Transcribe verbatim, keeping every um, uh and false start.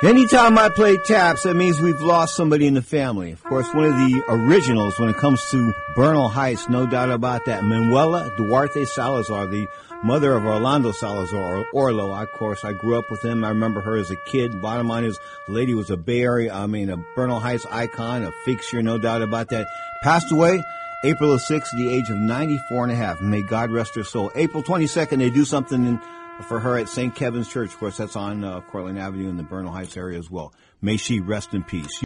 Anytime I play taps, that means we've lost somebody in the family. Of course, one of the originals when it comes to Bernal Heights, no doubt about that. Manuela Duarte Salazar, the mother of Orlando Salazar, or Orlo. Of course, I grew up with him. I remember her as a kid. Bottom line is, the lady was a Bay Area, I mean, a Bernal Heights icon, a fixture, no doubt about that. Passed away April the sixth at the age of ninety-four and a half. May God rest her soul. April twenty-second, they do something in for her at Saint Kevin's Church. Of course, that's on uh, Cortland Avenue in the Bernal Heights area as well. May she rest in peace.